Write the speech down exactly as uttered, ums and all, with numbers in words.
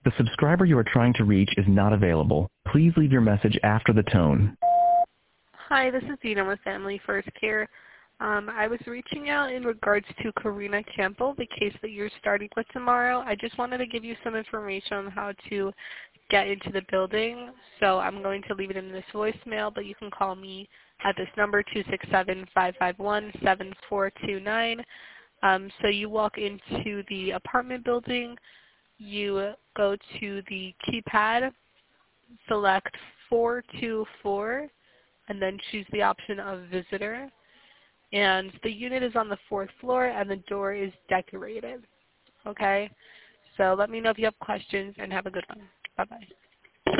The subscriber you are trying to reach is not available. Please leave your message after the tone. Hi, this is Dina with Family First Care. Um, I was reaching out in regards to Karina Campbell, the case that you're starting with tomorrow. I just wanted to give you some information on how to get into the building. So I'm going to leave it in this voicemail, but you can call me at this number, two six seven, five five one, seven four two nine. Um, so you walk into the apartment building, you go to the keypad, select four two four, and then choose the option of visitor. And the unit is on the fourth floor and the door is decorated. Okay? So let me know if you have questions and have a good one. Bye-bye.